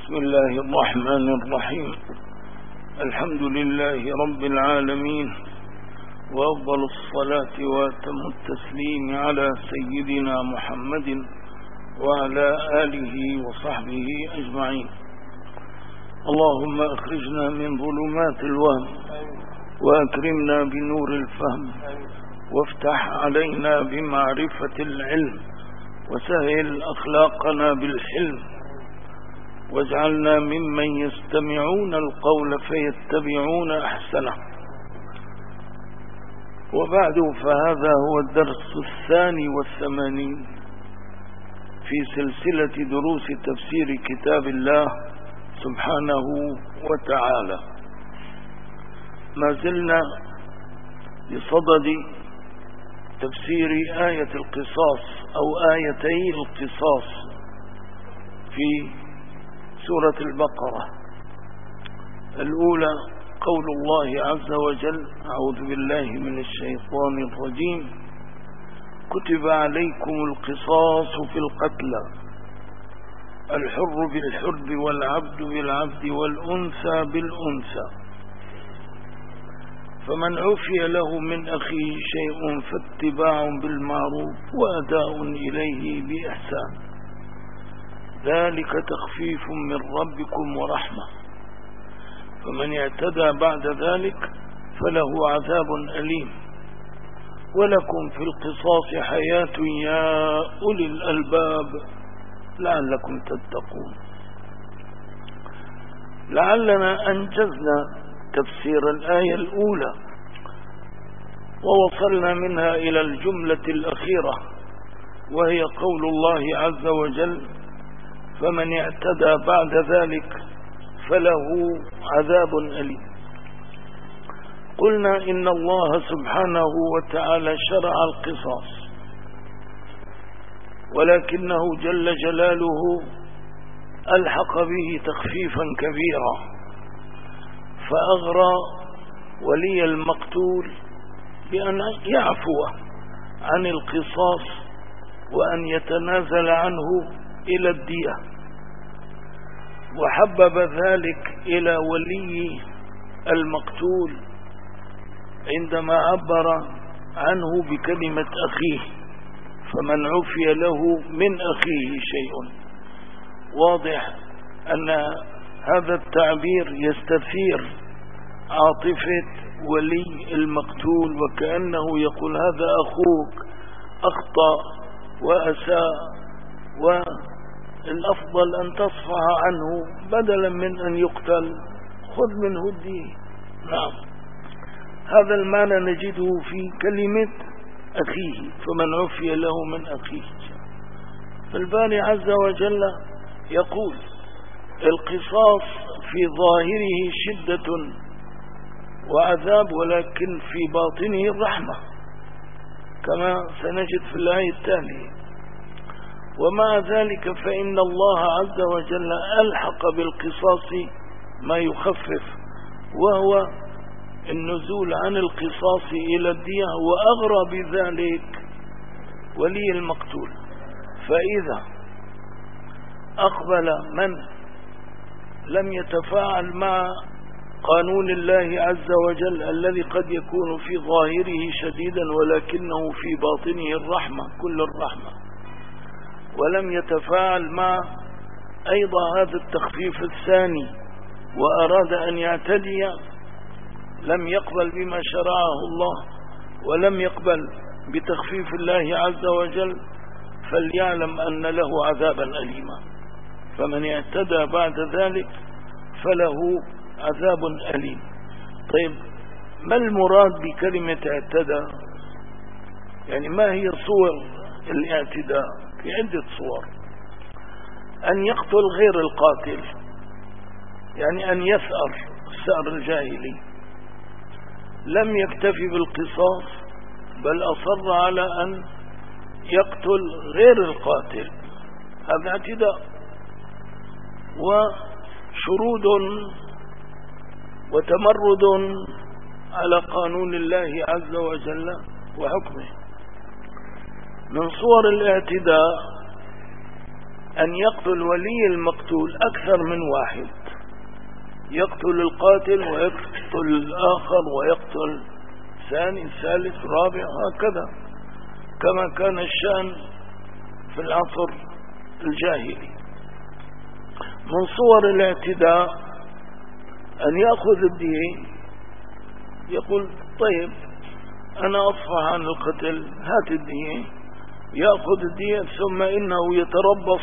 بسم الله الرحمن الرحيم. الحمد لله رب العالمين، وأفضل الصلاة وأتم التسليم على سيدنا محمد وعلى آله وصحبه أجمعين. اللهم أخرجنا من ظلمات الوهم وأكرمنا بنور الفهم، وافتح علينا بمعرفة العلم، وسهل أخلاقنا بالحلم، واجعلنا ممن يستمعون القول فيتبعون أحسنه. وبعد، فهذا هو الدرس 82 في سلسلة دروس تفسير كتاب الله سبحانه وتعالى. ما زلنا بصدد تفسير آية القصاص أو آيتي القصاص في سورة البقرة. الأولى قول الله عز وجل: أعوذ بالله من الشيطان الرجيم: كتب عليكم القصاص في القتلى، الحر بالحر والعبد بالعبد والأنثى بالأنثى، فمن عفي له من أخيه شيء فاتباع بالمعروف وأداء إليه بإحسان، ذلك تخفيف من ربكم ورحمة، فمن اعتدى بعد ذلك فله عذاب أليم، ولكم في القصاص حياة يا أولي الألباب لعلكم تتقون. لعلنا أنجزنا تفسير الآية الأولى ووصلنا منها إلى الجملة الأخيرة، وهي قول الله عز وجل: فمن اعتدى بعد ذلك فله عذاب أليم. قلنا إن الله سبحانه وتعالى شرع القصاص، ولكنه جل جلاله ألحق به تخفيفا كبيرا، فأغرى ولي المقتول بأن يعفو عن القصاص وأن يتنازل عنه إلى الدية، وحبب ذلك إلى ولي المقتول عندما عبر عنه بكلمة أخيه: فمن عفي له من أخيه شيء. واضح أن هذا التعبير يستثير عاطفة ولي المقتول، وكأنه يقول: هذا أخوك أخطأ وأساء، والأفضل أن تصفح عنه بدلا من أن يقتل، خذ منه الدية. نعم، هذا المعنى نجده في كلمة أخيه، فمن عفي له من أخيه. فالباري عز وجل يقول: القصاص في ظاهره شدة وعذاب، ولكن في باطنه الرحمة، كما سنجد في الآية التالية. ومع ذلك فإن الله عز وجل ألحق بالقصاص ما يخفف، وهو النزول عن القصاص إلى الدية، وأغرى بذلك ولي المقتول. فإذا أقبل من لم يتفاعل مع قانون الله عز وجل الذي قد يكون في ظاهره شديدا ولكنه في باطنه الرحمة، كل الرحمة، ولم يتفاعل مع أيضا هذا التخفيف الثاني وأراد أن يعتدي، لم يقبل بما شرعه الله ولم يقبل بتخفيف الله عز وجل، فليعلم أن له عذابا أليما. فمن اعتدى بعد ذلك فله عذاب أليم. طيب، ما المراد بكلمة اعتدى؟ يعني ما هي صور الاعتداء؟ في عدة صور. أن يقتل غير القاتل، يعني أن يثأر الثأر الجاهلي، لم يكتفي بالقصاص بل أصر على أن يقتل غير القاتل، هذا اعتداء. وشرود وتمرد على قانون الله عز وجل وحكمه. من صور الاعتداء أن يقتل ولي المقتول أكثر من واحد، يقتل القاتل ويقتل الآخر ويقتل ثاني ثالث رابع هكذا، كما كان الشأن في العصر الجاهلي. من صور الاعتداء أن يأخذ الدين، يقول طيب أنا أصفح عن القتل، هات الدين، يأخذ الدين ثم إنه يتربص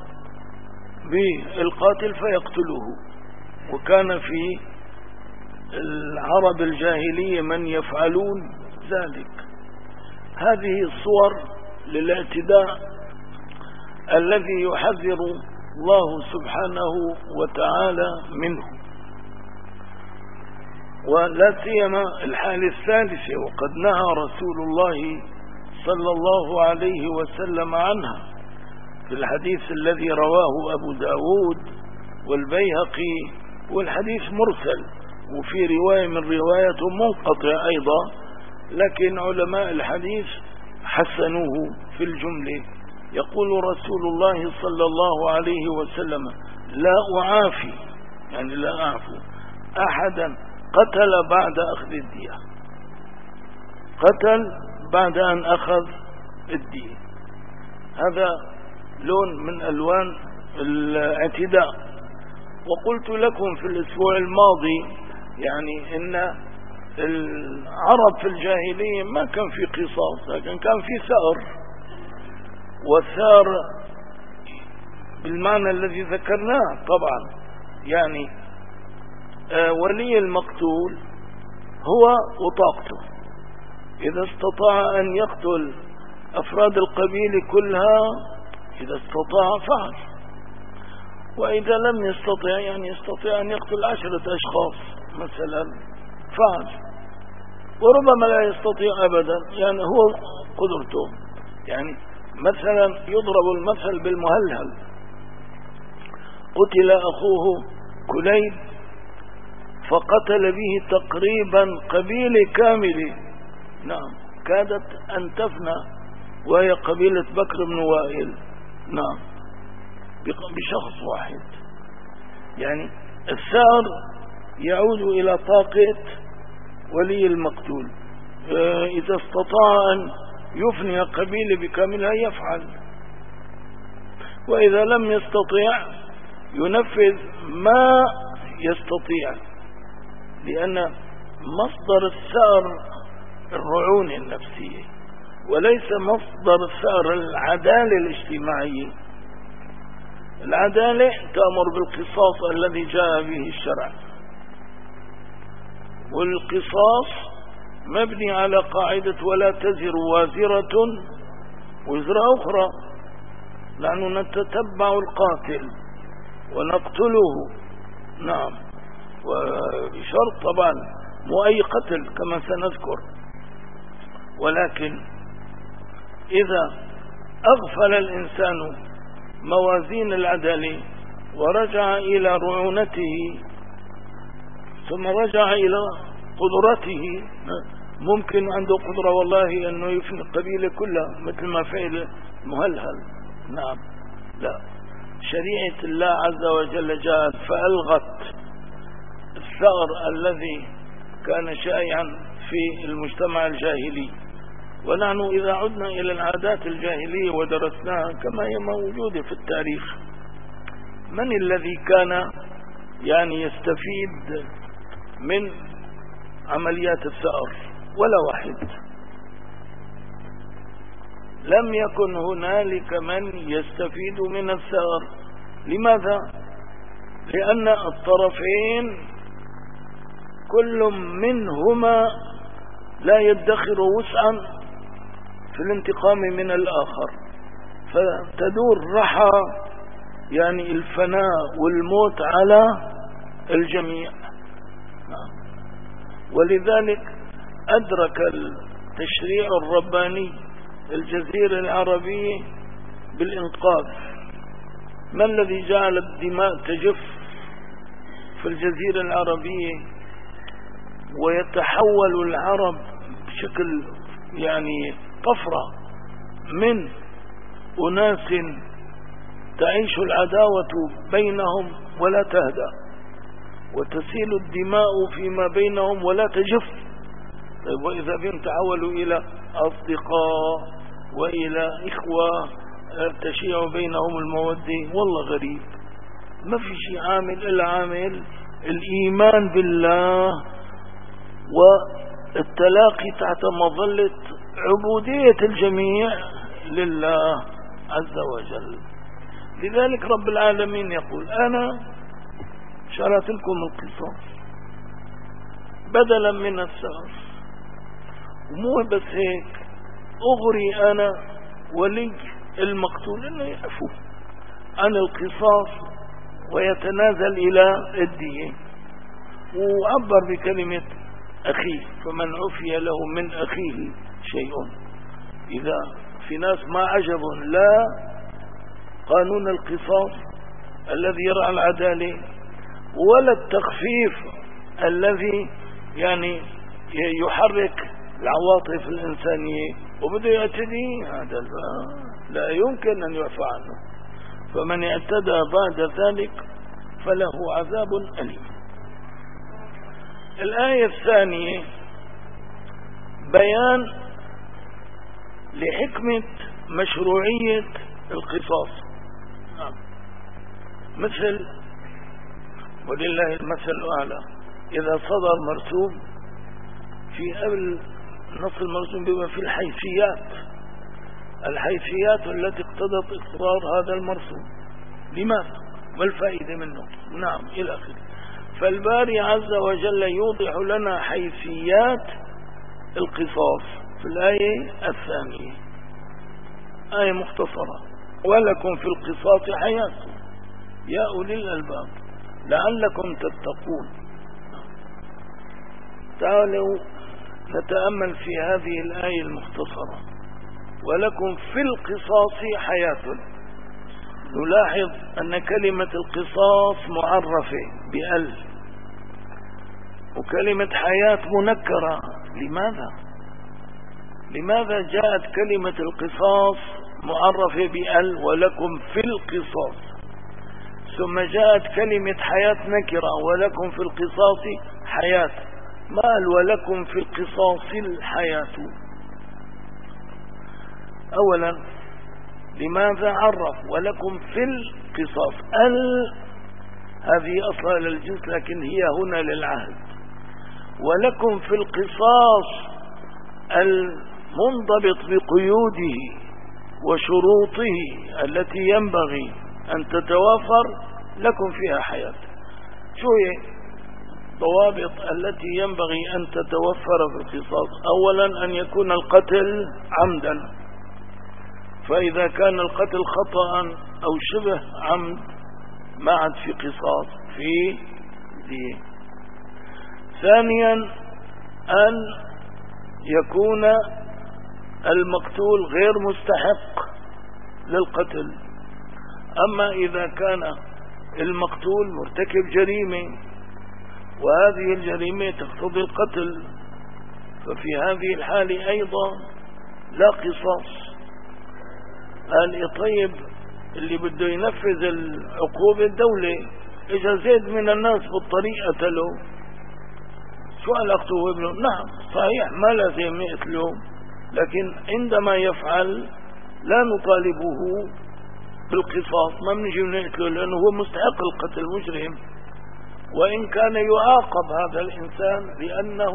بالقاتل فيقتله. وكان في العرب الجاهلية من يفعلون ذلك. هذه الصور للاعتداء الذي يحذر الله سبحانه وتعالى منه، ولا سيما الحال الثالثة وقد نهى رسول الله صلى الله عليه وسلم عنها في الحديث الذي رواه أبو داود والبيهقي، والحديث مرسل، وفي رواية من روايته منقطع أيضا، لكن علماء الحديث حسنوه في الجملة. يقول رسول الله صلى الله عليه وسلم: لا أعافي، يعني لا أعفو أحدا قتل بعد أخذ الدية، قتل بعد أن أخذ الدية. هذا لون من ألوان الاعتداء. وقلت لكم في الأسبوع الماضي يعني إن العرب في الجاهلية ما كان في قصاص، لكن كان في ثأر، والثأر بالمعنى الذي ذكرناه طبعا، يعني ولي المقتول هو وطاقته، إذا استطاع أن يقتل أفراد القبيلة كلها إذا استطاع فعل، وإذا لم يستطع يعني يستطيع أن يقتل 10 أشخاص مثلا فعل، وربما لا يستطيع أبدا، يعني هو قدرته. يعني مثلا يضرب المثل بالمهلهل، قتل أخوه كليب فقتل به تقريبا قبيلة كاملة، نعم، كادت أن تفنى، وهي قبيلة بكر بن وائل، نعم، بشخص واحد. يعني الثأر يعود إلى طاقة ولي المقتول، إذا استطاع أن يفني قبيلة بكاملها يفعل، وإذا لم يستطيع ينفذ ما يستطيع، لأن مصدر الثأر الرعونة النفسية، وليس مصدر الثأر العدالة الاجتماعية. العدالة تأمر بالقصاص الذي جاء به الشرع، والقصاص مبني على قاعدة ولا تزر وازرة وزر أخرى، نحن نتتبع القاتل ونقتله، نعم، وبشرط طبعا مو أي قتل كما سنذكر. ولكن إذا أغفل الإنسان موازين العدل ورجع إلى رعونته ثم رجع إلى قدرته، ممكن عنده قدرة والله أنه يفني القبيلة كلها مثل ما فعل مهلهل، نعم، لا، شريعة الله عز وجل جاءت فألغت الثأر الذي كان شائعا في المجتمع الجاهلي. ونحن إذا عدنا إلى العادات الجاهلية ودرسناها كما هي موجودة في التاريخ، من الذي كان يعني يستفيد من عمليات الثأر؟ ولا واحد. لم يكن هنالك من يستفيد من الثأر. لماذا؟ لأن الطرفين كل منهما لا يدخر وسعا في الانتقام من الآخر، فتدور رحى يعني الفناء والموت على الجميع. ولذلك أدرك التشريع الرباني الجزيرة العربية بالإنقاذ. ما الذي جعل الدماء تجف في الجزيرة العربية ويتحول العرب بشكل يعني طفرة من أناس تعيش العداوة بينهم ولا تهدأ، وتسيل الدماء فيما بينهم ولا تجف. طيب وإذا بهم تحولوا إلى أصدقاء وإلى إخوة تشيع بينهم المودة، والله غريب. ما في شيء عامل إلا عامل الإيمان بالله والتلاقي تحت مظلة عبودية الجميع لله عز وجل. لذلك رب العالمين يقول أنا شرعت لكم القصاص بدلا من السعر، ومو بس هيك، أغري أنا ولي المقتول أنه يعفو عن القصاص ويتنازل إلى الدية، وعبر بكلمة أخيه، فمن عفي له من أخيه شيء. إذا في ناس ما عجبهم لا قانون القصاص الذي يرعى العدالة ولا التخفيف الذي يعني يحرك العواطف الإنسانية وبده يعتدي، هذا لا يمكن أن يعفى عنه. فمن اعتدى بعد ذلك فله عذاب أليم. الآية الثانية بيان لحكمة مشروعية القصاص، مثل ولله المثل الأعلى إذا صدر مرسوم في قبل نص المرسوم بما في الحيثيات التي اقتضت إقرار هذا المرسوم، لماذا؟ ما الفائدة منه؟ نعم إلى آخره. فالباري عز وجل يوضح لنا حيثيات القصاص في الآية الثانية، آية مختصرة: ولكم في القصاص حياة يا أولي الألباب لعلكم تتقون. تعالوا نتأمل في هذه الآية المختصرة: ولكم في القصاص حياة. نلاحظ أن كلمة القصاص معرفة بأل، وكلمة حياة منكرة. لماذا جاءت كلمة القصاص معرفة بأل ولكم في القصاص، ثم جاءت كلمة حياة نكرة ولكم في القصاص حياة؟ ما قال ولكم في القصاص الحياة؟ أولا لماذا عرف ولكم في القصاص؟ هذه أصلا للجنس لكن هي هنا للعهد. ولكم في القصاص المنضبط بقيوده وشروطه التي ينبغي أن تتوافر لكم فيها حياة. شو هي ضوابط التي ينبغي أن تتوفر في القصاص؟ أولا أن يكون القتل عمدا، فإذا كان القتل خطأ أو شبه عمد ما عاد في قصاص، في دية. ثانيا أن يكون المقتول غير مستحق للقتل. أما إذا كان المقتول مرتكب جريمة وهذه الجريمة تقتضي القتل، ففي هذه الحالة أيضا لا قصاص. قال طيب اللي بده ينفذ العقوبة الدولة، إذا زيد من الناس بالطريق قتله، شو علاقته وابنه؟ نعم صحيح ما لازم يقتله، لكن عندما يفعل لا نطالبه بالقصاص، ما بنجي نقتله لأنه هو مستحق القتل، مجرم، وإن كان يعاقب هذا الإنسان لأنه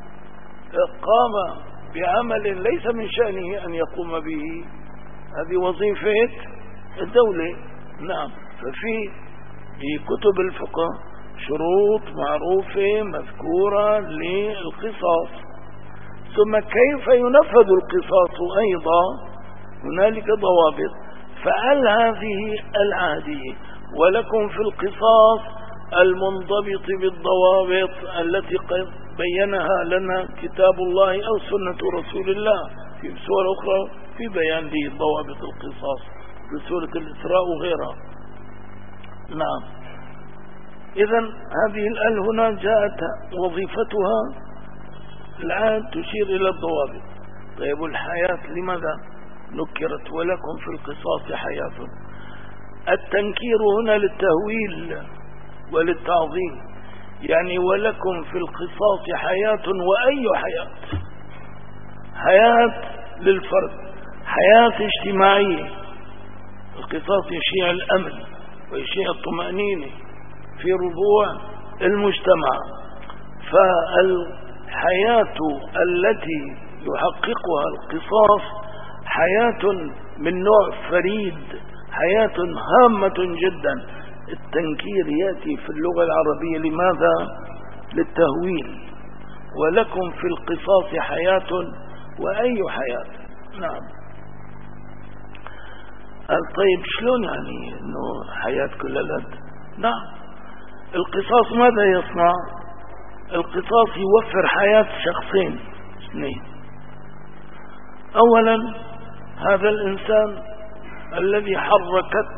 قام بعمل ليس من شأنه أن يقوم به، هذه وظيفة الدولة. نعم. ففي كتب الفقه شروط معروفة مذكورة للقصاص. ثم كيف ينفذ القصاص أيضا هنالك ضوابط. فهل هذه العهدية ولكم في القصاص المنضبط بالضوابط التي قد بينها لنا كتاب الله أو سنة رسول الله في سورة أخرى في بيان ضوابط القصاص في سورة الإسراء وغيرها. نعم. إذن هذه الآية هنا جاءت وظيفتها الآن تشير إلى الضوابط. طيب الحياة لماذا نكرت ولكم في القصاص حياة؟ التنكير هنا للتهويل وللتعظيم، يعني ولكم في القصاص حياة، وأي حياة؟ حياة للفرد، حياة اجتماعية. القصاص يشيع الأمن ويشيع الطمأنينة في ربوع المجتمع. فالحياة التي يحققها القصاص حياة من نوع فريد، حياة هامة جدا. التنكير يأتي في اللغة العربية لماذا؟ للتهويل. ولكم في القصاص حياة، وأي حياة؟ نعم. طيب شلون يعني انه حياة كل الأد؟ نعم، القصاص ماذا يصنع؟ القصاص يوفر حياة شخصين اثنين. اولا هذا الانسان الذي حركت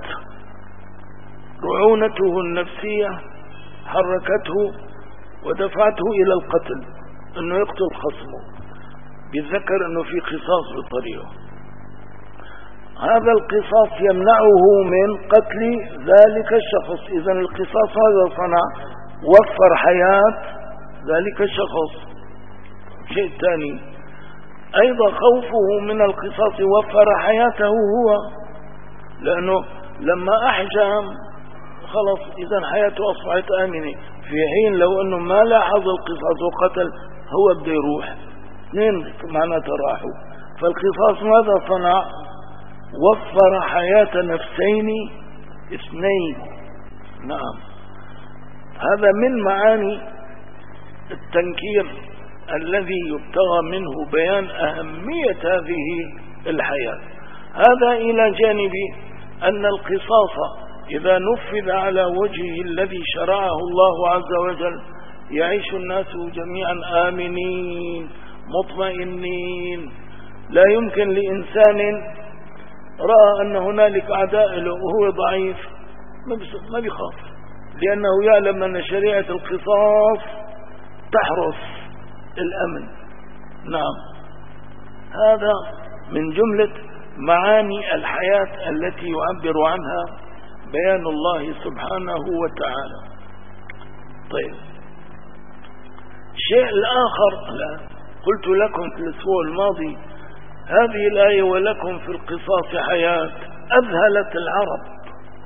رعونته النفسية، حركته ودفعته الى القتل، انه يقتل خصمه، بيتذكر انه في قصاص بالطريقة. هذا القصاص يمنعه من قتل ذلك الشخص. إذا القصاص هذا صنع وفر حياة ذلك الشخص. شيء ثاني أيضا خوفه من القصاص وفر حياته هو، لأنه لما أحجم خلص إذا حياته أصبحت آمنة، في حين لو أنه ما لاحظ القصاص وقتل هو بده يروح، اثنين معناته راحوا. فالقصاص ماذا صنع؟ وفر حياة نفسين اثنين. نعم، هذا من معاني التنكير الذي يبتغى منه بيان أهمية هذه الحياة. هذا إلى جانب أن القصاص إذا نفذ على وجهه الذي شرعه الله عز وجل يعيش الناس جميعا آمنين مطمئنين. لا يمكن لإنسان رأى أن هنالك أعداء له وهو ضعيف ما بيخاف، لأنه يعلم أن شريعة القصاص تحرس الأمن. نعم، هذا من جملة معاني الحياة التي يعبر عنها بيان الله سبحانه وتعالى. طيب، الشيء الآخر، قلت لكم في الأسبوع الماضي هذه الآية ولكم في القصاص حياة أذهلت العرب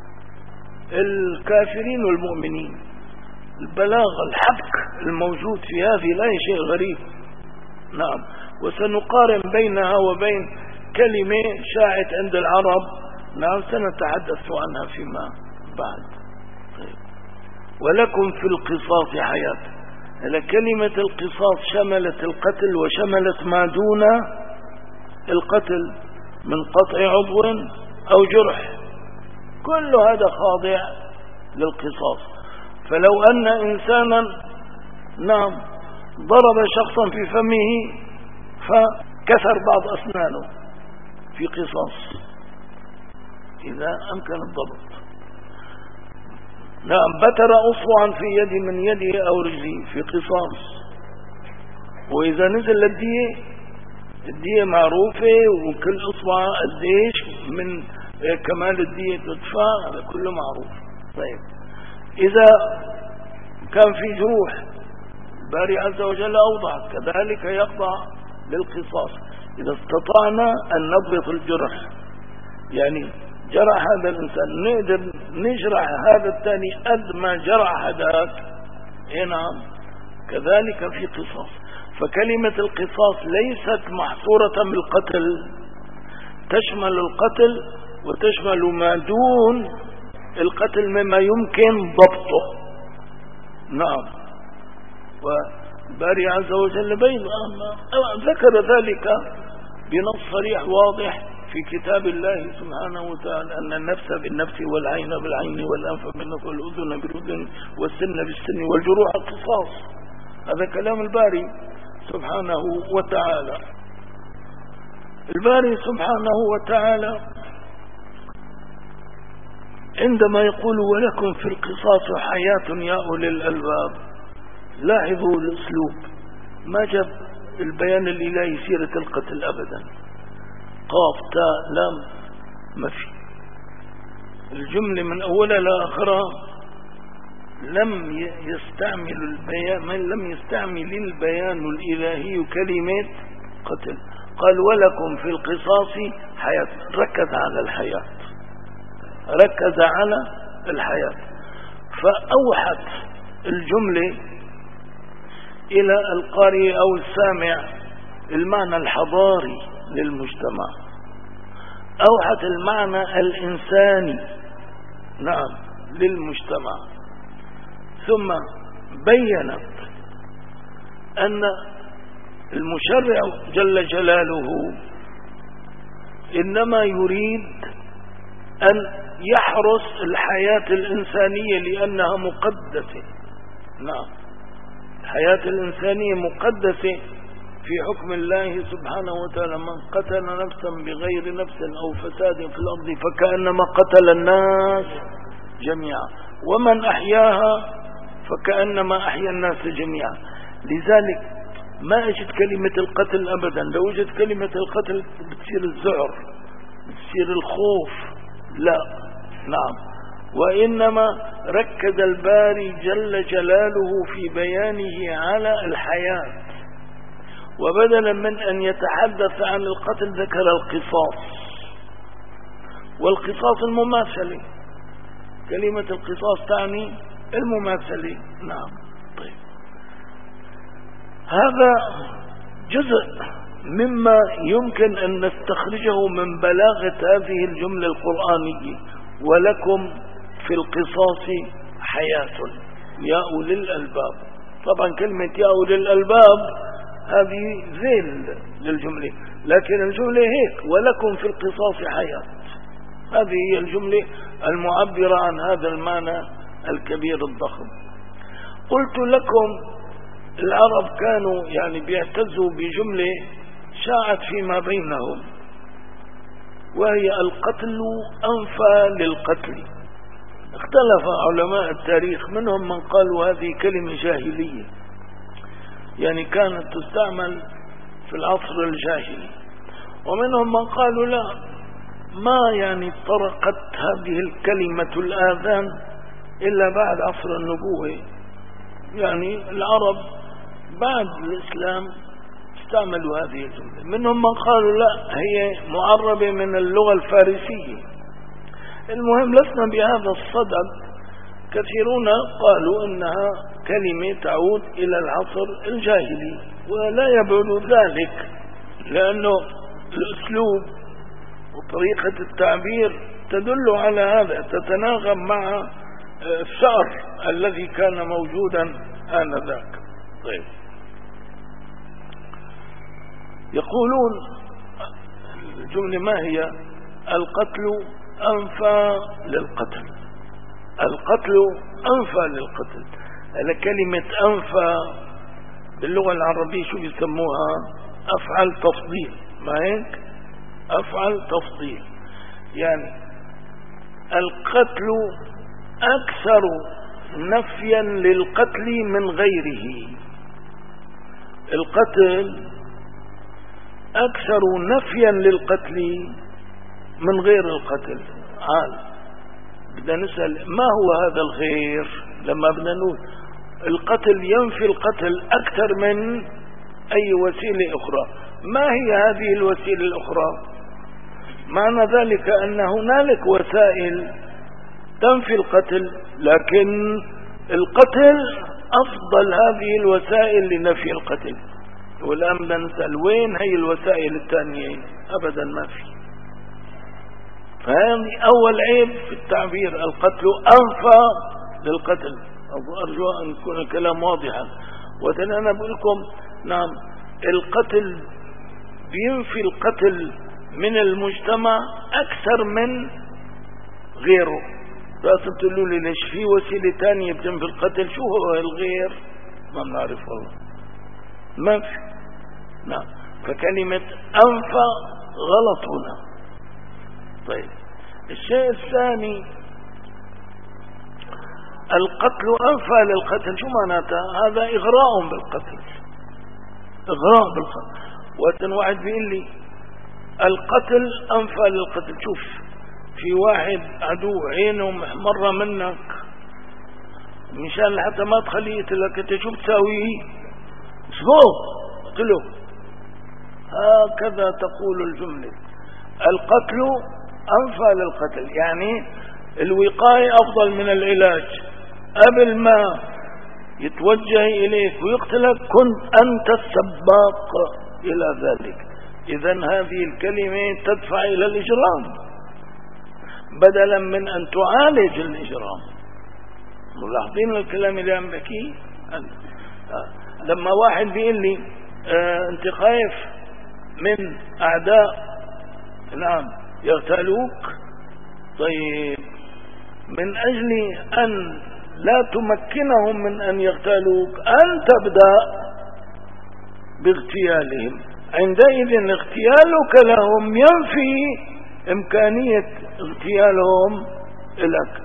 الكافرين والمؤمنين. البلاغ الحبك الموجود في هذه الآية شيء غريب. نعم، وسنقارن بينها وبين كلمة شاعت عند العرب، نعم سنتحدث عنها فيما بعد. طيب، ولكم في القصاص حياة. كلمة القصاص شملت القتل وشملت ما دون القتل من قطع عضو أو جرح، كل هذا خاضع للقصاص. فلو أن إنسانا نعم ضرب شخصا في فمه فكسر بعض أسنانه في قصاص إذا أمكن الضبط. نعم، بتر أصبعا في يد من يده أو رجله في قصاص. وإذا نزل الدية معروفة، وكل أصبع قديش من كمال الدية تدفع، هذا كله معروف. طيب، إذا كان في جروح الباري عز وجل أوضع كذلك يخضع للقصاص. إذا استطعنا أن نضبط الجرح، يعني جرح هذا الإنسان نقدر نجرح هذا الثاني قد ما جرح هذاك، نعم كذلك في قصاص. فكلمة القصاص ليست محصورة بالقتل، تشمل القتل وتشمل ما دون القتل مما يمكن ضبطه. نعم، والباري عز وجل ذكر ذلك بنص صريح واضح في كتاب الله سبحانه وتعالى، أن النفس بالنفس والعين بالعين والأنف بالأنف والأذن بالأذن والسن بالسن والجروح القصاص. هذا كلام الباري سبحانه وتعالى. الباري سبحانه وتعالى عندما يقول ولكم في القصاص حياة يا أولي الألباب، لاحظوا الأسلوب، ما جاب البيان الإلهي سيرة القتل أبدا، قاف تاء لام ما في. الجملة من أولها لآخرها لم يستعمل البيان، لم يستعمل البيان الإلهي كلمة قتل. قال ولكم في القصاص حياة، ركز على الحياة، ركز على الحياة، فأوحت الجملة إلى القارئ أو السامع المعنى الحضاري للمجتمع، أوحت المعنى الإنساني نعم للمجتمع، ثم بينت أن المشرع جل جلاله إنما يريد أن يحرس الحياة الإنسانية لأنها مقدسة. نعم، الحياة الإنسانية مقدسة في حكم الله سبحانه وتعالى. من قتل نفسا بغير نفس أو فساد في الأرض فكأنما قتل الناس جميعا، ومن أحياها فكأنما أحيا الناس جميعا. لذلك ما اجت كلمة القتل أبدا، لو اجت كلمة القتل بتصير الذعر، بتصير الخوف، لا. نعم، وإنما ركز الباري جل جلاله في بيانه على الحياة، وبدلا من أن يتحدث عن القتل ذكر القصاص، والقصاص المماثلة، كلمة القصاص تعني المماثلة. نعم. طيب، هذا جزء مما يمكن أن نستخرجه من بلاغة هذه الجملة القرآنية، ولكم في القصاص حياة يا أولي الألباب. طبعا كلمة يا أولي الألباب هذه ذيل للجملة، لكن الجملة هيك، ولكم في القصاص حياة، هذه هي الجملة المعبرة عن هذا المعنى الكبير الضخم. قلت لكم العرب كانوا يعني بيعتزوا بجملة شاعت فيما بينهم، وهي القتل أنفى للقتل. اختلف علماء التاريخ، منهم من قالوا هذه كلمة جاهلية، يعني كانت تستعمل في العصر الجاهلي، ومنهم من قالوا لا، ما يعني طرقت هذه الكلمة الآذان إلا بعد عصر النبوة، يعني العرب بعد الإسلام استعملوا هذه الجملة. منهم من قالوا لا، هي معربة من اللغة الفارسية. المهم لسنا بهذا الصدد، كثيرون قالوا إنها كلمة تعود إلى العصر الجاهلي، ولا يبعد ذلك، لأنه الأسلوب وطريقة التعبير تدل على هذا، تتناغم مع الشعر الذي كان موجودا آنذاك. طيب، يقولون الجملة ما هي؟ القتل أنفى للقتل، القتل أنفى للقتل. كلمة أنفى باللغة العربية شو بيسموها؟ أفعل تفضيل، ما هيك؟ أفعل تفضيل، يعني القتل أكثر نفيا للقتل من غيره، القتل أكثر نفيا للقتل من غير القتل. بدنا نسأل ما هو هذا الغير؟ لما بدنا نقول القتل ينفي القتل أكثر من أي وسيلة أخرى، ما هي هذه الوسيلة الأخرى؟ معنى ذلك أن هنالك وسائل تنفي القتل، لكن القتل أفضل هذه الوسائل لنفي القتل. والآن بدنا نسأل وين هي الوسائل الثانية؟ أبدا ما في. فهذه أول عيب في التعبير، القتل أنفى للقتل. أرجو أن يكون الكلام واضحا. وثانيا أنا بقول لكم نعم، القتل بينفي القتل من المجتمع أكثر من غيره. لازم تقولوا لي ليش في وسيلة ثانية بتنفي القتل؟ شو هو الغير؟ ما بنعرف والله، ما في. نعم، فكلمة أنفى غلط هنا. طيب، الشيء الثاني القتل أنفى للقتل، شو معناتها؟ هذا إغراء بالقتل، إغراء بالقتل. وقت واحد بيقول لي القتل أنفى للقتل، شوف في واحد عدو عينه محمرة منك مشان حتى ما تخليه يقتلك، انت شو بتساوي؟ اسبوع قتله. هكذا تقول الجملة. القتل أنفى للقتل، يعني الوقاية أفضل من العلاج. قبل ما يتوجه إليك ويقتلك كنت أنت السباق إلى ذلك. إذن هذه الكلمة تدفع إلى الإجرام بدلا من أن تعالج الإجرام. ملاحظين الكلام اللي عم بحكيه؟ لما واحد بيقول لي أنت خايف من أعداء نعم يغتالوك، طيب من أجل أن لا تمكنهم من أن يغتالوك أن تبدأ باغتيالهم، عندئذ اغتيالك لهم ينفي إمكانية اغتيالهم لك.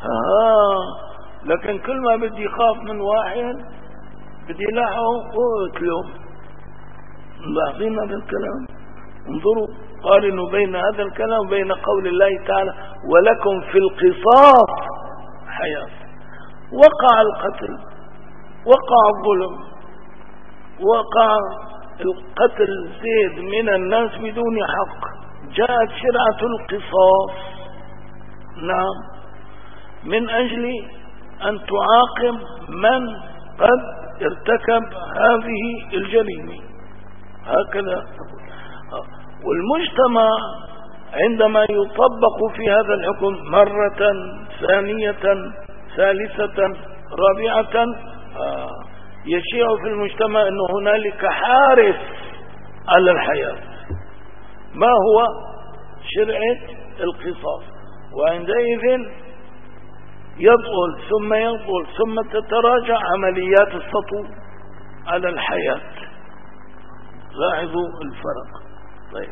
لكن كل ما بدي خاف من واحد بدي لاحه وقتله. ملاحظين هذا الكلام؟ انظروا، قارنوا بين هذا الكلام وبين قول الله تعالى ولكم في القصاص حياة. وقع القتل، وقع الظلم، وقع القتل زيد من الناس بدون حق، جاءت شرعة القصاص نعم من أجل أن تعاقب من قد ارتكب هذه الجريمة. هكذا. والمجتمع عندما يطبق في هذا الحكم مرة ثانية ثالثة رابعة يشيع في المجتمع أن هنالك حارس على الحياة، ما هو شرعة القصاص، وعندئذ يبطل ثم يبطل ثم تتراجع عمليات السطو على الحياة. لاحظوا الفرق. طيب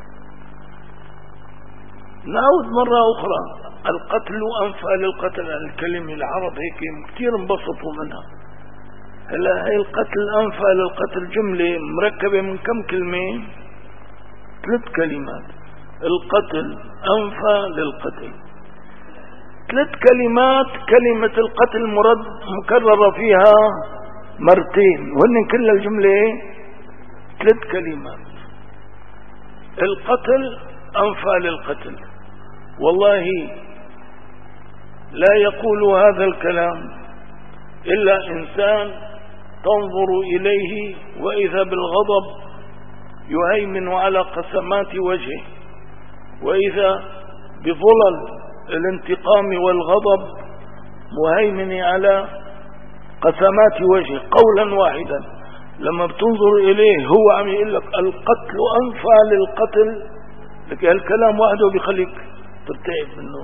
نعود مرة أخرى. القتل أنفى للقتل. الكلمة العرب هيك كتير انبسطوا منها. هلا هي القتل أنفى للقتل جملة مركبة من كم كلمة؟ 3 كلمات. القتل أنفى للقتل 3 كلمات. كلمة القتل مكررة فيها مرتين، وهن كل الجملة 3 كلمات. القتل أنفى للقتل. والله لا يقول هذا الكلام إلا إنسان تنظر إليه وإذا بالغضب يهيمن على قسمات وجهه، وإذا بظلل الانتقام والغضب مهيمن على قسمات وجهه قولا واحدا. لما بتنظر إليه هو عم يقول لك القتل أنفى للقتل، لك هالكلام وحده بيخليك ترتعب منه.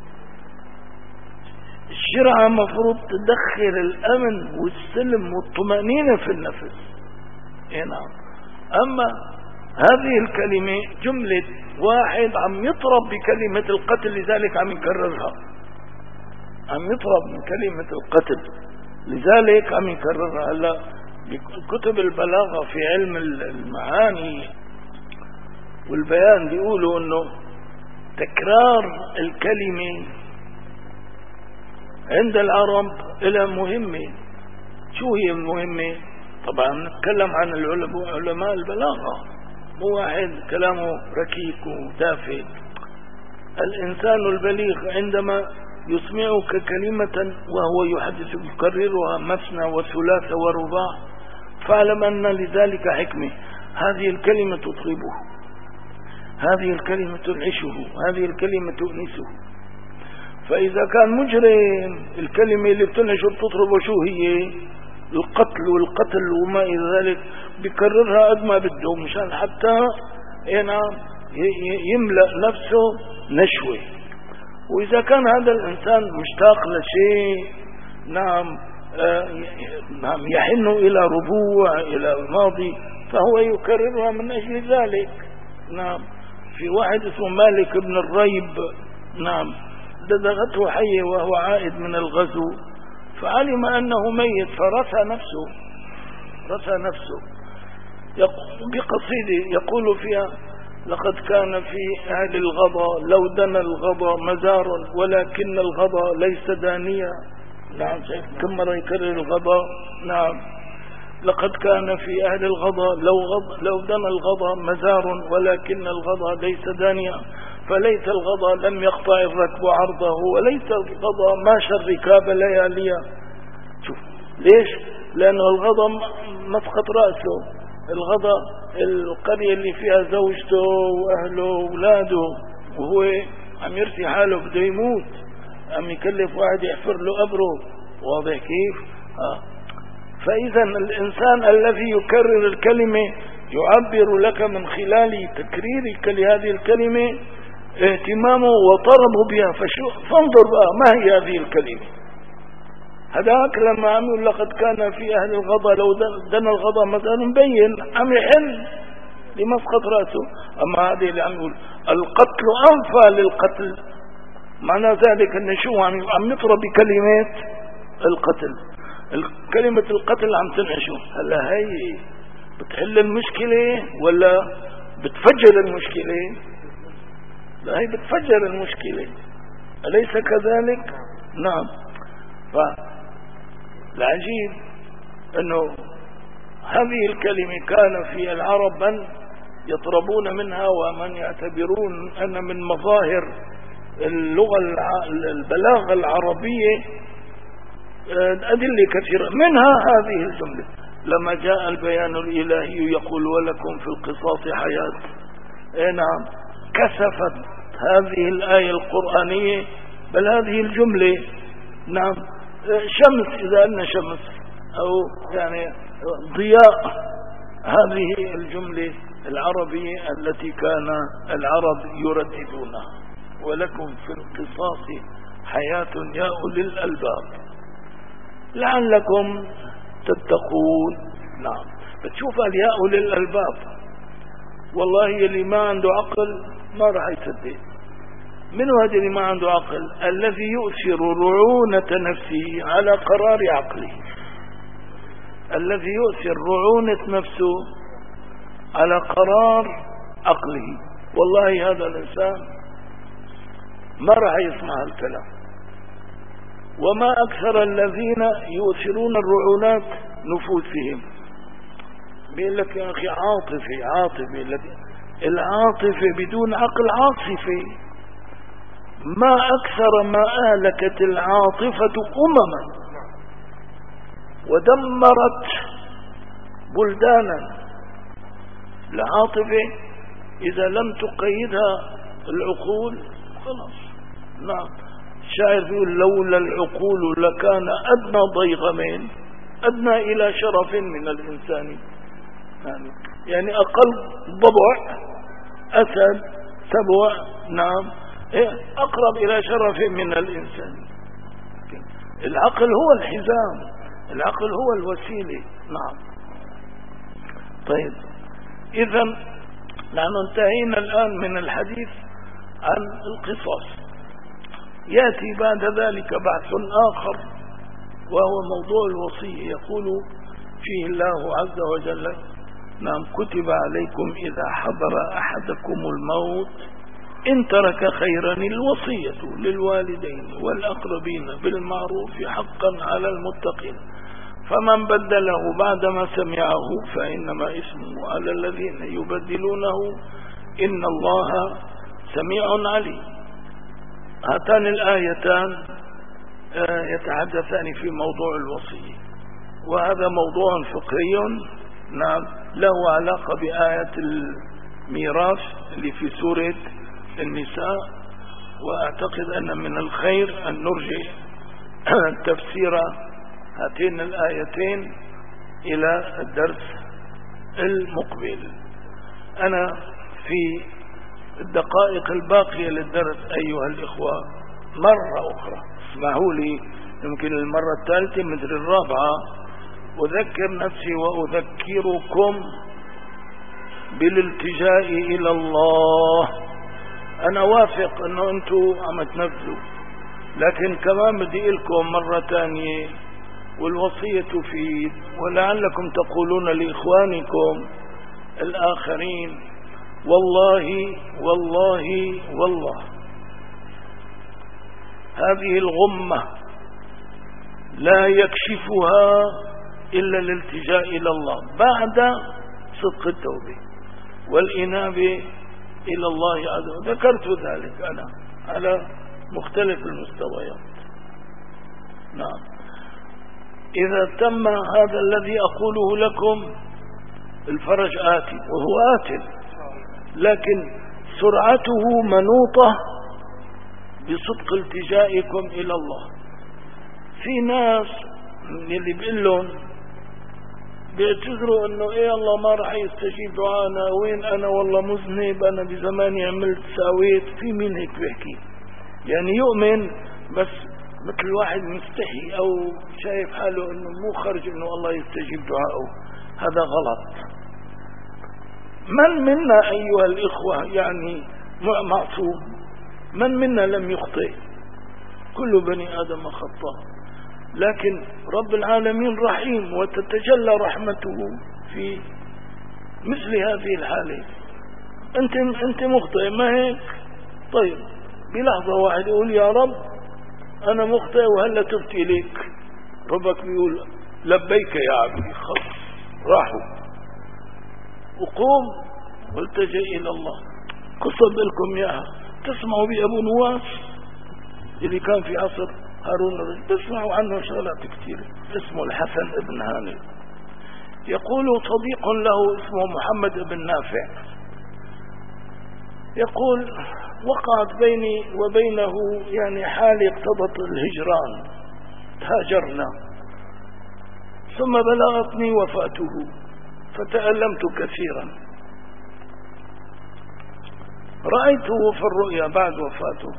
الشرعة مفروض تدخل الأمن والسلم والطمأنينة في النفس. نعم. أما هذه الكلمة جملة واحد عم يطرب بكلمة القتل، لذلك عم يكررها. عم يطرب من كلمة القتل لذلك عم يكررها. هلا كتب البلاغة في علم المعاني والبيان بيقولوا انه تكرار الكلمة عند العرب إلى مهمة. شو هي المهمة؟ طبعا نتكلم عن علماء البلاغة، مو واحد كلامه ركيك وتافه. الإنسان البليغ عندما يسمعك كلمة وهو يحدث يكررها مثنى وثلاث ورباع فاعلم أن لذلك حكمة. هذه الكلمة تطربه، هذه الكلمة تنعشه، هذه الكلمة تؤنسه. فإذا كان مجرم الكلمة اللي بتنعشه بتطربه شو هي؟ القتل والقتل وما إلى ذلك، بيكررها قد ما بده مشان حتى يملأ نفسه نشوة. وإذا كان هذا الإنسان مشتاق لشيء نعم يحن إلى ربوع إلى الماضي فهو يكررها من أجل ذلك. نعم. في واحد اسمه مالك بن الريب نعم دغته حية وهو عائد من الغزو، فعلم أنه ميت فرثى نفسه بقصيدة يقول فيها لقد كان في أهل الغضا لو دنا الغضا مزار ولكن الغضا ليس دانيا. نعم، كم مرة يكرر الغضا. نعم، لقد كان في أهل الغضا لو دنا الغضا مزار ولكن الغضا ليس دانيا، فليت الغضا لم يقطع الركب عرضه وليت الغضا ماشى الركاب لياليا. شوف ليش؟ لأنه الغضا مسقط رأسه. الغضا القرية اللي فيها زوجته وأهله وأولاده وهو عم يرثي حاله بده يموت، عم يكلف واحد يحفر له قبره. واضح كيف؟ فإذا الإنسان الذي يكرر الكلمة يعبر لك من خلال تكريرك لهذه الكلمة اهتمامه وطربه بها. فانظر بقى ما هي هذه الكلمة. هذاك لما عم يقول لقد كان في أهل الغضا لو دنا الغضا مثلا مبين عم يحن لمسقط رأسه. أما هذه اللي عم يقول القتل أنفى للقتل، معنى ذلك أن شو عم يطرب بكلمات القتل. كلمة القتل عم تنعشوا. هلا هي بتحل المشكلة ولا بتفجر المشكلة؟ لا، هي بتفجر المشكلة، أليس كذلك؟ نعم. فالعجيب أنه هذه الكلمة كان في العرب من يطربون منها ومن يعتبرون أن من مظاهر اللغة البلاغة العربية أدلة كثيرة، منها هذه الجملة لما جاء البيان الإلهي يقول ولكم في القصاص حياة. نعم، كسفت هذه الآية القرآنية بل هذه الجملة. نعم، شمس، إذا أن شمس أو يعني ضياء هذه الجملة العربية التي كان العرب يرددونها، ولكم في القصاص حياة يا أولي الألباب لعلكم تتقون. نعم، بتشوف يا أولي الألباب، والله اللي ما عنده عقل ما راح يصدق. من هذا اللي ما عنده عقل؟ الذي يؤثر رعونة نفسه على قرار عقله. الذي يؤثر رعونة نفسه على قرار عقله، والله هذا الإنسان ما راح يسمع الكلام. وما أكثر الذين يؤثرون الرعونات نفوسهم. بيقول لك يا أخي عاطفي العاطفة بدون عقل عاصفة. ما أكثر ما أهلكت العاطفة أمما ودمرت بلدانا. العاطفة إذا لم تقيدها العقول خلاص. نعم، الشاعر يقول لولا العقول لكان أدنى ضيغمين أدنى إلى شرف من الإنسان. يعني أقل ضبع أسد سبع، نعم، أقرب إلى شرف من الإنسان. العقل هو الحزام، العقل هو الوسيلة. نعم. طيب، إذا نحن انتهينا الآن من الحديث عن القصاص. يأتي بعد ذلك بحث آخر وهو موضوع الوصية. يقول فيه الله عز وجل نعم كتب عليكم إذا حضر أحدكم الموت إن ترك خيرا الوصية للوالدين والأقربين بالمعروف حقا على المتقين فمن بدله بعدما سمعه فإنما اسمه على الذين يبدلونه إن الله سميع عليم. هاتان الآيتان يتحدثان في موضوع الوصية، وهذا موضوع فقهي نعم له علاقة بآية الميراث اللي في سورة النساء. وأعتقد أن من الخير أن نرجع تفسير هاتين الآيتين إلى الدرس المقبل. أنا في الدقائق الباقية للدرس أيها الإخوة مرة أخرى اسمحوا لي يمكن المرة الثالثة مثل الرابعة أذكر نفسي وأذكركم بالالتجاء إلى الله. أنا واثق أنه أنتم عم تنفذوا، لكن كمان بدي لكم مرة تانية والوصية تفيد، ولعلكم تقولون لإخوانكم الآخرين والله والله والله هذه الغمة لا يكشفها إلا الالتجاء إلى الله بعد صدق التوبة والإنابة إلى الله عز وجل. ذكرت ذلك أنا على مختلف المستويات. نعم. إذا تم هذا الذي أقوله لكم الفرج آتي، وهو آت، لكن سرعته منوطة بصدق التجائكم إلى الله. في ناس اللي بيقول لهم بيعتذروا انه ايه الله ما راح يستجيب دعانا، وين انا والله مذنب، انا بزماني عملت ساويت. في مين هيك بيحكي؟ يعني يؤمن بس مثل واحد مستحي او شايف حاله انه مو خرج انه الله يستجيب دعائه. هذا غلط. من منا ايها الاخوة يعني معصوم؟ من منا لم يخطئ؟ كل بني ادم خطاء، لكن رب العالمين رحيم وتتجلى رحمته في مثل هذه الحالة. انت مخطئ ما هيك؟ طيب بلحظة واحد يقول يا رب انا مخطئ وهلا تبت اليك، ربك بيقول لبيك يا عبدي، خلص راحوا وقوم والتجئ الى الله. قصة لكم اياها، تسمعوا بأبو نواس اللي كان في عصر هارون الرشيد، تسمعوا عنه شغلات كثيرة. اسمه الحسن بن هاني. يقول صديق له اسمه محمد بن نافع، يقول وقعت بيني وبينه يعني حالة اقتضت الهجران، هاجرنا، ثم بلغتني وفاته فتألمت كثيرا. رأيته في الرؤيا بعد وفاته،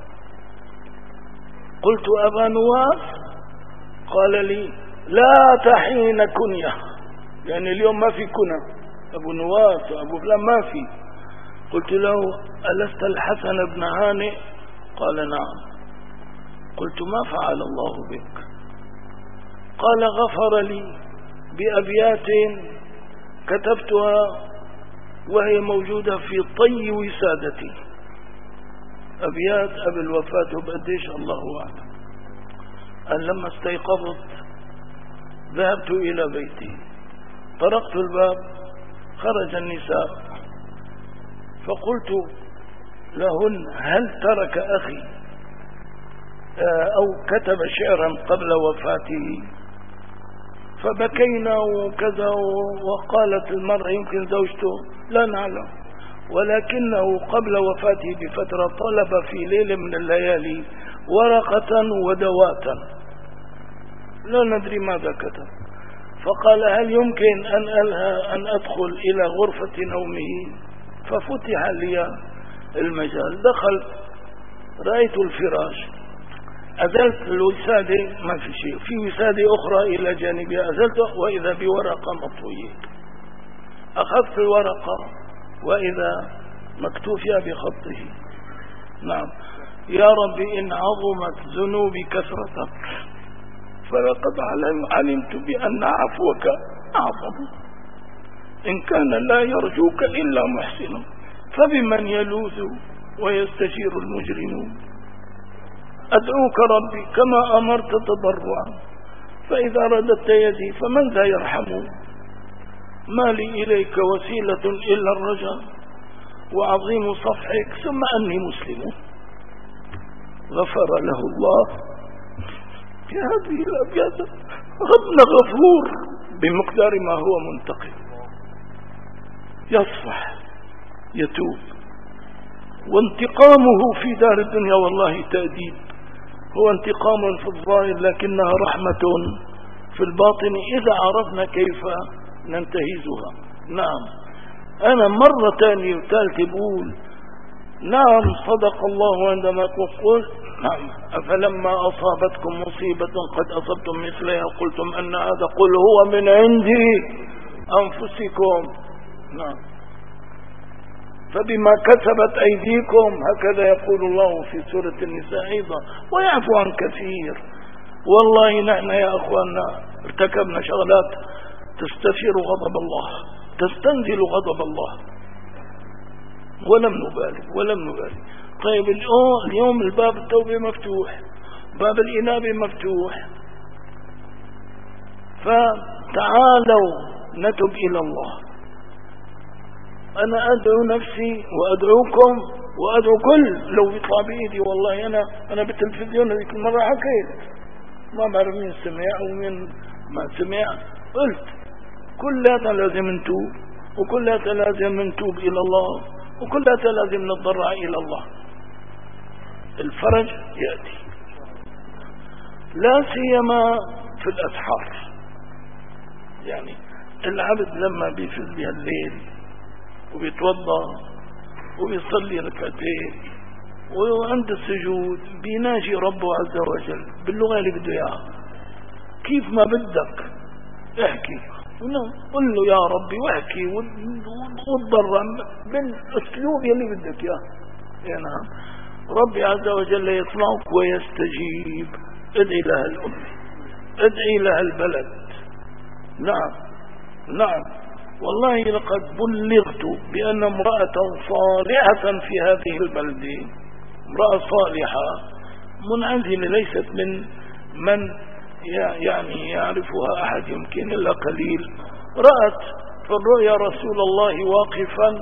قلت أبا نواس؟ قال لي لا تحين كنية، يعني اليوم ما في كنى أبو نواس وأبو فلان ما في. قلت له ألست الحسن بن هانئ؟ قال نعم. قلت ما فعل الله بك؟ قال غفر لي بأبيات كتبتها وهي موجودة في طي وسادتي، أبيات قبل الوفاة بقديش الله أعلم. أن لما استيقظت ذهبت إلى بيتي، طرقت الباب، خرج النساء، فقلت لهن هل ترك أخي أو كتب شعرا قبل وفاته؟ فبكينا وكذا، وقالت المرأة يمكن زوجته لا نعلم، ولكنه قبل وفاته بفترة طلب في ليلة من الليالي ورقة ودواتا، لا ندري ماذا كتب. فقال هل يمكن أن أدخل إلى غرفة نومه؟ ففتح لي المجال، دخلت، رأيت الفراش، أزلت الوسادة ما في شيء، في وسادة أخرى إلى جانبها، أزلت وإذا بورقة مطوية. أخذت الورقة وإذا مكتوب فيها بخطه نعم يا رب إن عظمت ذنوبي كثرتك فلقد علمت بأن عفوك أعظم، إن كان لا يرجوك إلا محسن، فبمن يلوذ ويستجير المجرمون. أدعوك ربي كما أمرت تضرعا، فإذا رددت يدي فمن ذا يرحم؟ ما لي إليك وسيلة إلا الرجاء وعظيم صفحك، ثم أني مسلم. غفر له الله في هذه الأبيات. ربنا غفور بمقدار ما هو منتقم، يصفح يتوب، وانتقامه في دار الدنيا والله تأديب، هو انتقام في الظاهر لكنها رحمة في الباطن إذا عرفنا كيف ننتهزها. نعم أنا مرة ثانية وثالثة بقول نعم صدق الله عندما تقول نعم أفلما أصابتكم مصيبة قد أصبتم مثلها قلتم أن هذا، قل هو من عندي أنفسكم. نعم فبما كسبت أيديكم، هكذا يقول الله في سورة النساء أيضا، ويعفو عن كثير. والله نحن يا أخواننا ارتكبنا شغلات تستثير غضب الله، تستنزل غضب الله. ولم نبالي. طيب اليوم الباب التوبة مفتوح، باب الإنابة مفتوح، فتعالوا نتب إلى الله. أنا أدعو نفسي وأدعوكم وأدعو كل لو يطلع بإيدي. والله أنا بالتلفزيون هذيك المرة حكيت، ما بعرف مين سمع ومين ما سمع، قلت كلنا لازم نتوب، وكلنا لازم نتوب إلى الله، وكلنا لازم نتضرع إلى الله. الفرج يأتي، لا سيما في الأسحار. يعني العبد لما بيفز بهالليل وبيتوضا وبيصلي ركعتين وعند السجود بيناجي ربه عز وجل باللغة اللي بده اياها، كيف ما بدك احكي، قل له يا ربي، واحكي وتضرع بالاسلوب يلي بدك اياه. نعم، ربي عز وجل يسمعك ويستجيب. ادعي لها الأمة، ادعي لها البلد. نعم والله لقد بلغت بأن امرأة صالحة في هذه البلدة، امرأة صالحة منعزلة ليست من يعني يعرفها أحد يمكن إلا قليل، رأت في الرؤيا رسول الله واقفا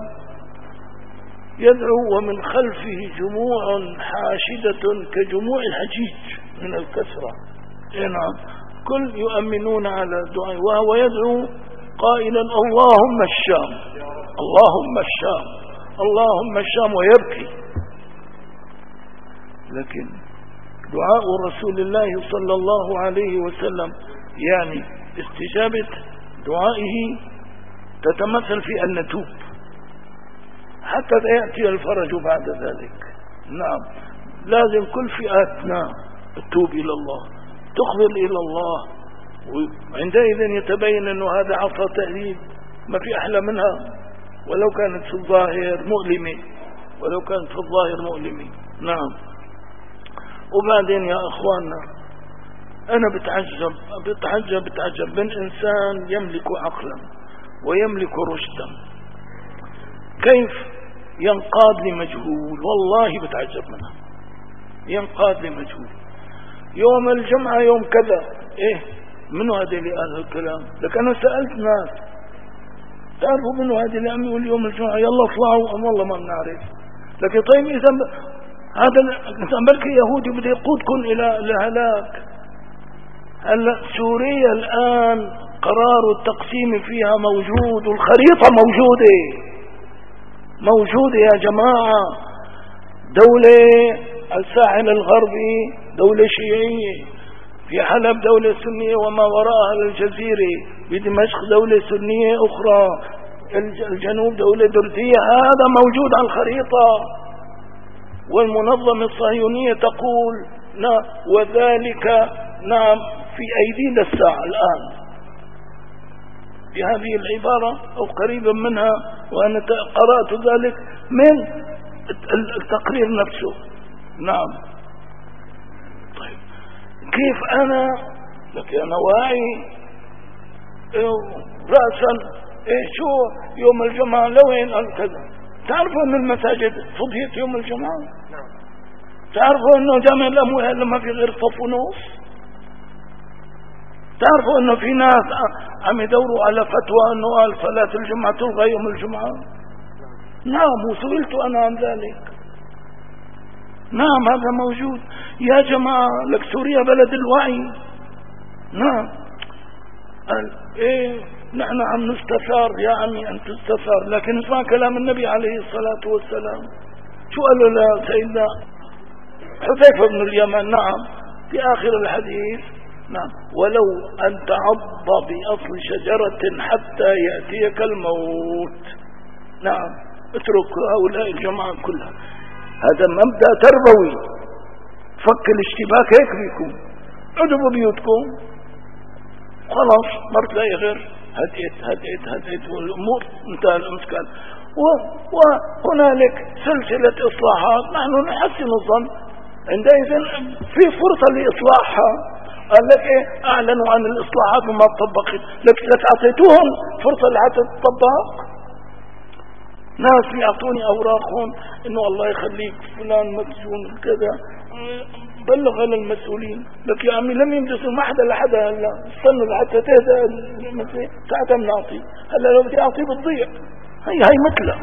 يدعو ومن خلفه جموع حاشدة كجموع الحجيج من الكسرة. نعم، كل يؤمنون على دعاء، وهو يدعو قائلا اللهم الشام اللهم الشام اللهم الشام، ويبكي. لكن دعاء رسول الله صلى الله عليه وسلم يعني استجابة دعائه تتمثل في أن نتوب حتى يأتي الفرج بعد ذلك. نعم، لازم كل فئاتنا تتوب إلى الله، تقبل إلى الله، وعندئذ يتبين أنه هذا عصا تهديد ما في أحلى منها، ولو كانت في الظاهر مؤلمة. نعم. وبعدين يا أخواننا، أنا بتعجب من إنسان يملك عقلا ويملك رشدا كيف ينقاد لمجهول. والله بتعجب منها، ينقاد لمجهول. يوم الجمعة يوم كذا، منو هذا اللي قال هالكلام؟ لك أنا سألت ناس تعرفوا منو هذا اللي عم يقول يوم الجمعة يلا اطلعوا، والله ما بنعرف. لكن طيب إذا هذا بركي يهودي بده يقودكم إلى الهلاك. هلا سوريا الآن قرار التقسيم فيها موجود، والخريطة موجودة يا جماعة. دولة الساحل الغربي دولة شيعية، في حلب دولة سنية وما وراءها الجزيرة، بدمشق دولة سنية أخرى، الجنوب دولة دردية. هذا موجود على الخريطة، والمنظمة الصهيونية تقول وذلك نعم في أيدينا الساعة الآن، بهذه العبارة أو قريبا منها، وأنا قرأت ذلك من التقرير نفسه. نعم. طيب كيف أنا لك أنا واعي رأسا شو يوم الجمعة لوين كذا؟ تعرفوا أن المساجد فضيت يوم الجمعة؟ تعرفوا أنه جامع الأموال لما في غير صف ونص؟ تعرفوا أنه في ناس عم يدوروا على فتوى أنه قال صلاة الجمعة تلغى يوم الجمعة؟ نعم، وسئلت أنا عن ذلك. نعم، هذا موجود يا جماعة. لك سوريا بلد الوعي. نعم. نحن عم نستثار يا عمي أن تستثار، لكن اسمع كلام النبي عليه الصلاة والسلام. شو قال له سيدنا حذيفة بن اليمان؟ نعم، في آخر الحديث. نعم، ولو أن تعض بأصل شجرة حتى يأتيك الموت. نعم، اترك هؤلاء الجماعة كلها. هذا مبدأ تربوي، فك الاشتباك هيك بيكون. ادعوا بيوتكم خلاص، ما بتلاقي غير هدئت والأمور انتهى الإمكان. وهنالك سلسلة إصلاحات نحن نحسن الظن عندئذ في فرصة لإصلاحها. قال لك أعلنوا عن الإصلاحات وما طبقت، لك أعطيتوهم فرصة لحتى تطبق. ناس يعطوني أوراق هون إنه الله يخليك فلان مسجون كذا، بلغ على المسؤولين. لك يا عمي لم يمجسوا ما حدا لحدا، هلا استنوا لحتى تهدى ساعتها بنعطي. هلا لو بدي أعطيه بتضيع. هي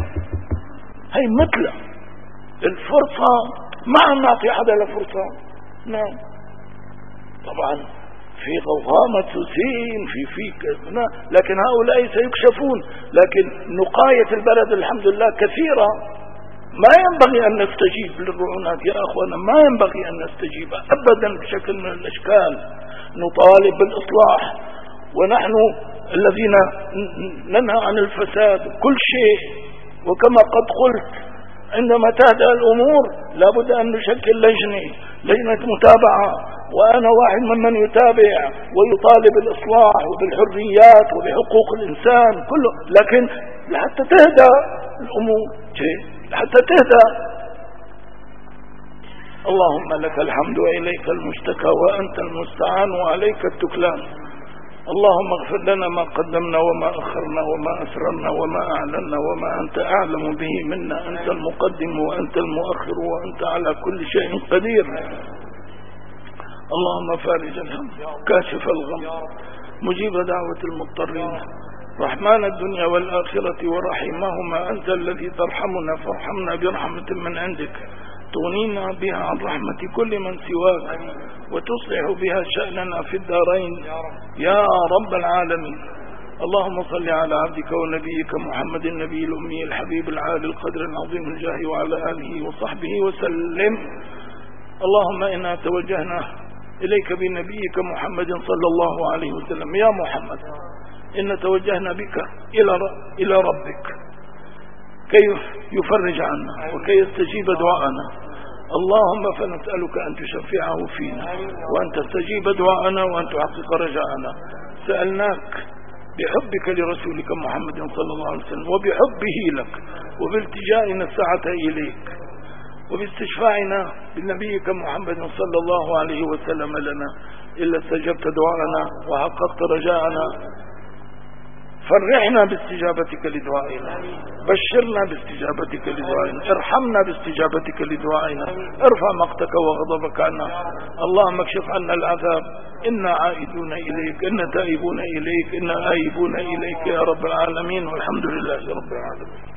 مثله الفرصة، ما عم نعطي حدا لفرصة. نعم طبعا في غوغاء مدسوسين في لكن هؤلاء سيكشفون. لكن نقاية البلد الحمد لله كثيرة. ما ينبغي أن نستجيب للرعونات يا أخوانا، ما ينبغي أن نستجيب أبدا بشكل من الأشكال. نطالب بالإصلاح، ونحن الذين ننهى عن الفساد كل شيء. وكما قد قلت عندما تهدأ الأمور لابد أن نشكل لجنة متابعة، وأنا واحد ممن يتابع ويطالب الإصلاح وبالحريات وبحقوق الإنسان كله. لكن لحتى تهدأ الأمور، حتى تهدأ. اللهم لك الحمد وإليك المشتكى وأنت المستعان وعليك التكلان. اللهم اغفر لنا ما قدمنا وما أخرنا وما أسررنا وما أعلنا وما أنت أعلم به منا. أنت المقدم وأنت المؤخر وأنت على كل شيء قدير. اللهم فارج الهم، كاشف الغم، مجيب دعوة المضطرين، رحمن الدنيا والآخرة ورحمهما. أنت الذي ترحمنا فارحمنا برحمة من عندك تغنينا بها عن رحمة كل من سواك، وتصلح بها شأننا في الدارين يا رب العالمين. اللهم صل على عبدك ونبيك محمد النبي الأمي الحبيب العالي القدر العظيم الجاه وعلى آله وصحبه وسلم. اللهم إنا توجهنا إليك بنبيك محمد صلى الله عليه وسلم. يا محمد إن توجهنا بك إلى ربك كي يفرج عنا وكي يستجيب دعاءنا. اللهم فنسألك أن تشفعه فينا وأن تستجيب دعاءنا وأن تحقق رجاءنا. سألناك بحبك لرسولك محمد صلى الله عليه وسلم وبحبه لك وبالتجائنا الساعة إليك وباستشفاعنا بنبيك محمد صلى الله عليه وسلم لنا، إلا استجبت دعاءنا وحققت رجاءنا. فرحنا باستجابتك لدعائنا، بشرنا باستجابتك لدعائنا، ارحمنا باستجابتك لدعائنا، ارفع مقتك وغضبك عنا. اللهم اكشف عنا العذاب. إنا عائدون إليك، إنا تائبون إليك، إنا آيبون إليك يا رب العالمين، والحمد لله رب العالمين.